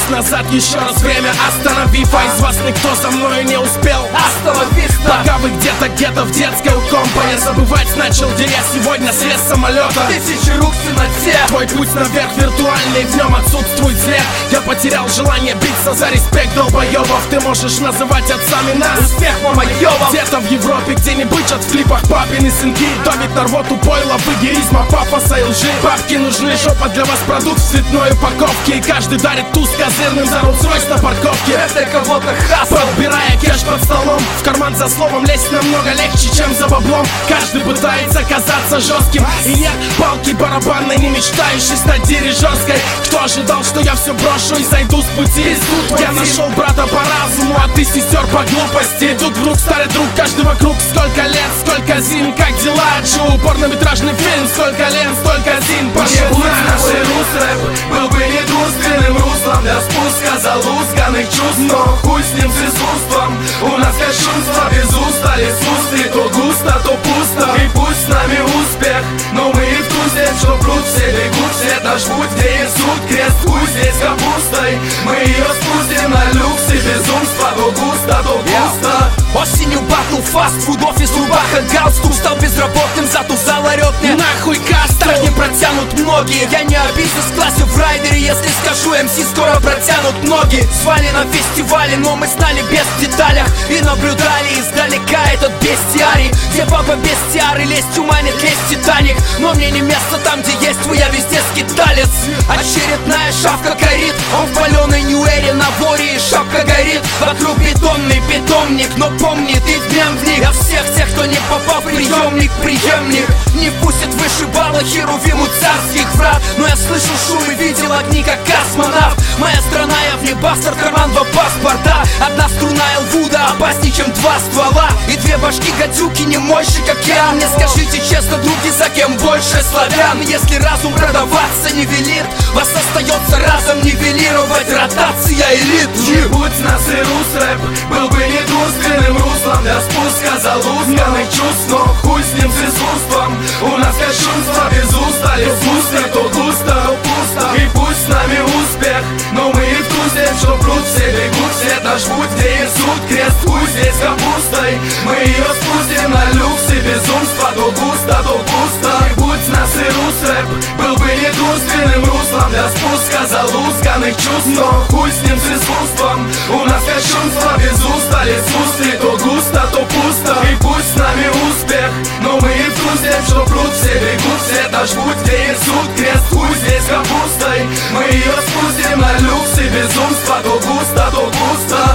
Оглянись назад, еще раз время останови. Из вас никто за мною не успел остановиться. Пока вы где-то в детской у компа. Я забывать начал, где я сегодня слез с самолета. Тысячи рук в темноте. Твой путь наверх виртуальный, в нем отсутствует след. Я потерял желание биться за респект долбоебов. Ты можешь называть отцами нас успех мамоебов. Где-то в Европе, где не бычат в клипах папины сынки. Давит на рвоту пойло, выгеризма, пафоса и лжи. Бабки нужны, жопа для вас продукт в цветной упаковке. И каждый дарит туз козырным за Rolls-Royce на парковке. Это кого-то хасл. Подбирая кэш под столом, в карман за словом лезть намного легче, чем за баблом. Каждый пытается казаться жестким. И нет палки барабанной, не мечтающей стать дирижерской. Кто ожидал, что я все брошу и зайду с пути? Я нашел брата по разуму, а ты сестер по глупости. Тут вдруг старый друг, каждый вокруг. Сколько лет, сколько зим, как дела? Отжил порнометражный фильм. Сколько лет, столько зим. Пошел наш рус-рэп был бы недурственным руслом для спуска залузганных чувств. Но хуй с ним, с искусством. У нас кощунство без уста. Лес усты, то густо, то пусто. И пусть с нами успех, но мы и в ту землю, что пруд все бегут. Свет наш путь, где несут крест. Хуй здесь капустой. Мы ее спустим на люкс и безумство. То густо, то пусто. Осенью батл, фастфуд, офис, рубаха, галстук. Стал безработным, зато зал орет мне нахуй каст. Так не протянут многие. Я не о бизнес-классе в райдере. Если скажу, МС скоро протянут ноги. Звали на фестивале, но мы знали без деталях. И наблюдали издалека этот бестиарий, где баба без тиары лезть уманит, лезть Титаник. Но мне не место там, где есть вы, я везде скиталец. Очередная шавка горит, он в паленой нью-эре на воре, и шапка горит. Вокруг бетонный питомник, но помни, ты днем в них. Я всех тех, кто не попал в приемник, преемник не пустит вышибала херувиму царских врат. Но я слышал шум и видел огни, как космонавт. Моя страна, я в небастер, карман два паспорта. Одна струна Элвуда опаснее, чем два ствола. И две башки гадюки не мощи, как я. Мне скажите честно, други, за кем больше славян? Если разум продаваться не велит, вас остается разом нивелировать ротация элит. Не будь нас и рус-рэп был бы недурственным руслом для спуска залузганных чувств. Но хуй с ним, с искусством. У нас кощунство без уста. Лес густо, то густо, то пусто. И пусть с нами успех, но мы и в ту землю, что пруд все бегут. Свет наш путь, где несут крест. Хуй здесь капустой. Мы ее спустим на люкс и безумство. То густо, то пусто. И будь нас и рус-рэп был бы недурственным руслом для спуска залузганных чувств. Но хуй с ним, с искусством. У нас кощунство без уста. Лес густы, то густо, то пусто. И пусть с нами успех, но мы и в ту землю, что пруд все бегут. Свет наш путь, где несут крест. Хуй здесь капустой. Мы ее спустим на люкс и безумство. То густо, то пусто.